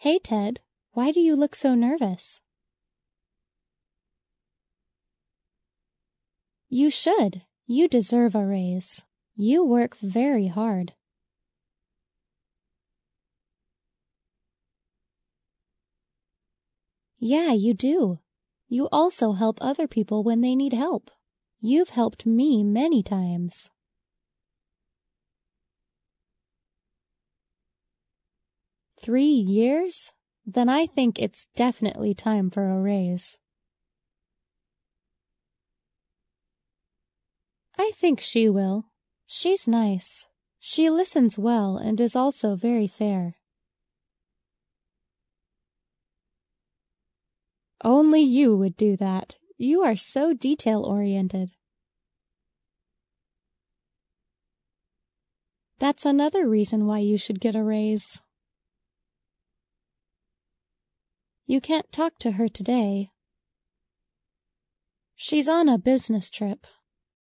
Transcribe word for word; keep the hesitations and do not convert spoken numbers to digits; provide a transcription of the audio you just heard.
Hey, Ted, why do you look so nervous? You should. You deserve a raise. You work very hard. Yeah, you do. You also help other people when they need help. You've helped me many times. Three years? Then I think it's definitely time for a raise. I think she will. She's nice. She listens well and is also very fair. Only you would do that. You are so detail-oriented. That's another reason why you should get a raise. You can't talk to her today. She's on a business trip.